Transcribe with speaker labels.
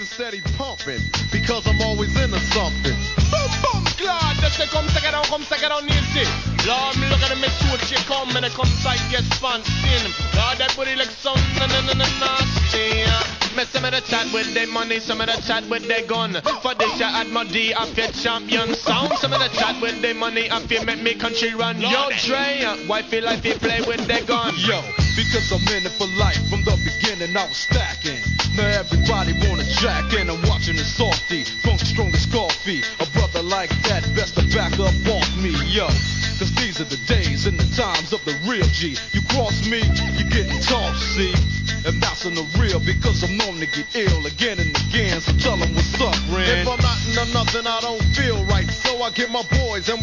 Speaker 1: steady pumping, because I'm always into something.
Speaker 2: Boom, boom, glad that they come take it down, easy. Lord, me look at them, make sure she come, and they come tight, get sponsored. Lord, that booty like sun, nasty. Mess some of the chat with their money, some of the chat with their gun. For this, you add my D, I feel champion sound. Some of the chat with their money, I feel make me country run. Yo, Dre, why feel like they play with their gun?
Speaker 1: Yo, because I'm in it for life, from the beginning I was stacking. Now everybody wanna jack in, I'm watching the softy, funk strong as coffee. A brother like that, best to back up off me, yo. Cause these are the days and the times of the real G. You cross me, you getting tossed, see? And that's on the real, because I'm known to get ill again and again. So tell them what's up, Ren. If I'm not into nothing, I don't feel right. So I get my boys and